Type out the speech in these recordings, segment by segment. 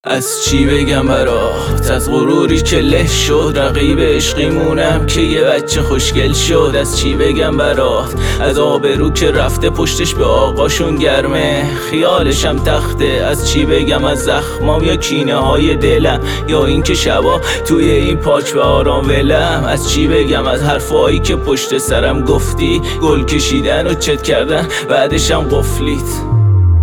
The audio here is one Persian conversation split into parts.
از چی بگم برات، از غروری که له شد، رقیب عشقیمونم که یه بچه خوشگل شد. از چی بگم برات، از آبرو که رفته پشتش به آقاشون گرمه، خیالشم تخته. از چی بگم از زخمام یا کینه های دلم، یا این که شبا توی این پاک و آرام ولم. از چی بگم از حرفایی که پشت سرم گفتی، گل کشیدن و چت کردن بعدشم قفلیت.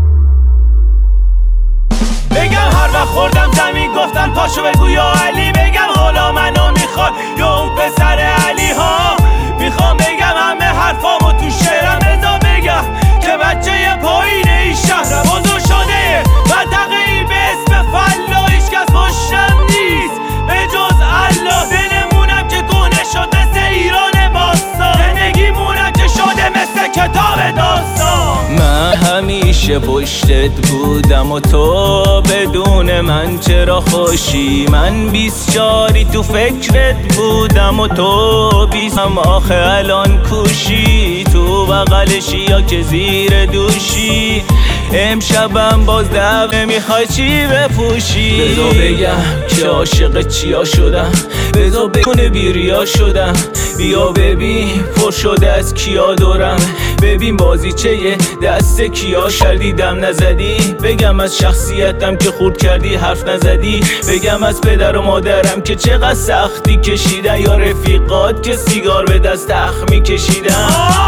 بگم هر وقت خوردم زمین گفتن پاشو بگو یا علی، بگم حالا منو میخواد یا اون پسر علی ها. میخوام بگم همه حرفامو تو شعرم ازا بگم که بچه پایین این شهر بزرگ شده منطقه‌ای به اسم فلا، هیچکس پشتم نیست به جز الله. دلمونم که گونه شد مثل ایران باستان، زندگیمونم که شده مثل کتاب داستان. من همیشه پشتت بودم و تو بدون من چرا خوشی. من 24 تو فکرت بودم و تو 20 هم آخه الان کوشی. تو بغلشی یا که زیر دوشی، امشبم باز دعوه میخوای چی بپوشی. بذار بگم که عاشق چیا شدم، بذار بکنه بیریا شدم. بیا ببین پر شده از کیا دورم، ببین بازی چه یه دست کیا شدیدم نزدی. بگم از شخصیتم که خورد کردی حرف نزدی، بگم از پدر و مادرم که چقدر سختی کشیدن، یا رفیقات که سیگار به دست اخمی کشیدن.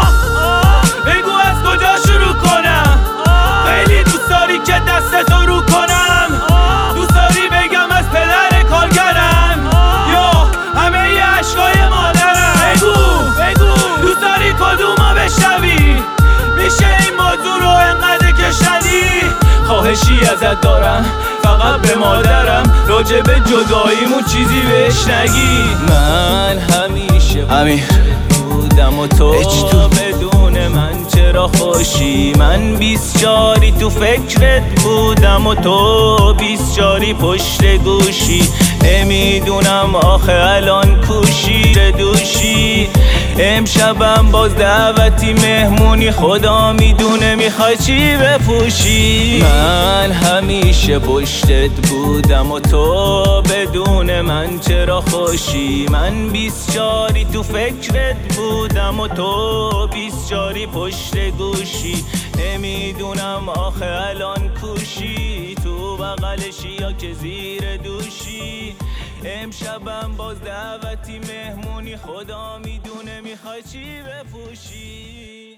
بگو از کجا شروع کنم، خیلی دوست داری که دستتو رو کنم. دوست داری بگم از پدر کارگرم یا همه عشقای مادرم. بگو دوست داری کدومو بشنوی، میشه این موضوع رو انقدر کشنی. خواهشی ازت دارم فقط به مادرم، راجع به جداییمون چیزی بهش نگی. من همیشه امیر بودم و تو بدون من چرا خوشی. من 24 تو فکرت بودم و تو 24 پشت گوشی. نمیدونم آخه الان کوشی دوشی، امشبم باز دعوتی مهمونی، خدا میدونه میخوای چی بپوشی. من همیشه پشتت بودم و تو بدون من چرا خوشی. من 24 تو فکرت بودم و تو 24 پشت گوشی. نمیدونم آخه الان کوشی، تو بغلشی یا که زیر دوشی. امشبم باز دعوتی مهمونی، خدا میدونه میخوای چی بپوشی.